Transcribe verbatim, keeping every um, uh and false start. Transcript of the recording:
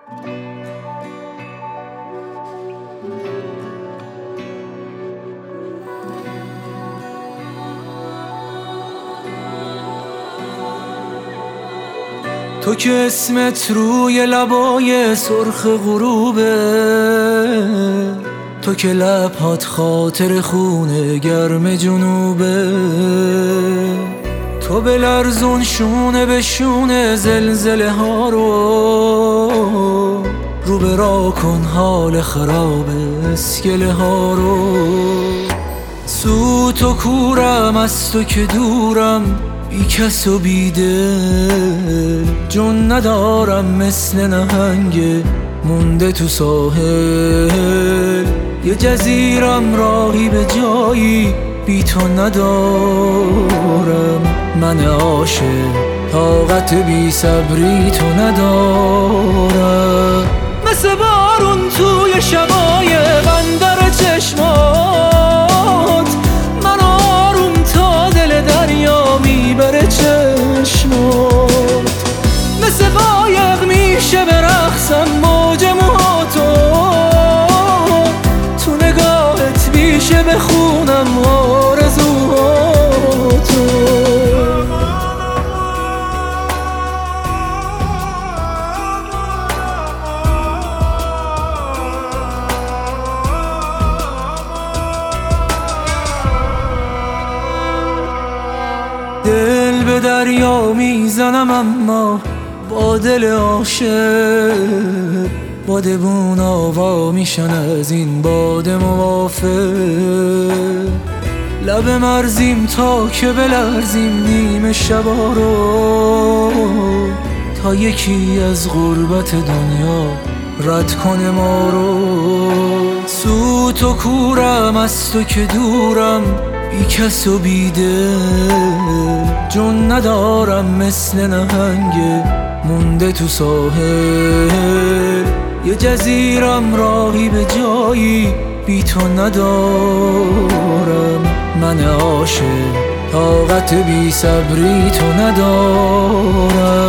تو که اسمت روی لبای سرخ غروبه، تو که لبهات خاطر خونه گرم جنوبه، تو بلرزون شونه به شونه زلزله ها رو، رو به را کن حال خراب اسکله ها رو. سوت و کورم از تو که دورم، بی کس و بی دل، جون ندارم مثل نهنگ مونده تو ساحل. یه جزیرم راهی به جایی بی تو ندارم، من عاشق طاقت بی صبری تو ندارم. مثل بارون توی شبای بندر چشمات، من آروم تا دل دریا میبره چشمات. مثل قایق میشه برقصم موج موهاتو، تو نگاهت میشه بخونم آرزوهاتو. دل به دریا میزنم اما با دل عاشق، بادبون آوا میشن از این باد موافق. لب مرزیم تا که بلرزیم نیمه شبا رو، تا یکی از غربت دنیا رد کنه ما رو. سوت و کورم از تو که دورم، بی کس و بی دل، جون ندارم مثل نهنگ مونده تو ساحل. یه جزیرم راهی به جایی بی تو ندارم، من عاشق طاقت بی صبری تو ندارم.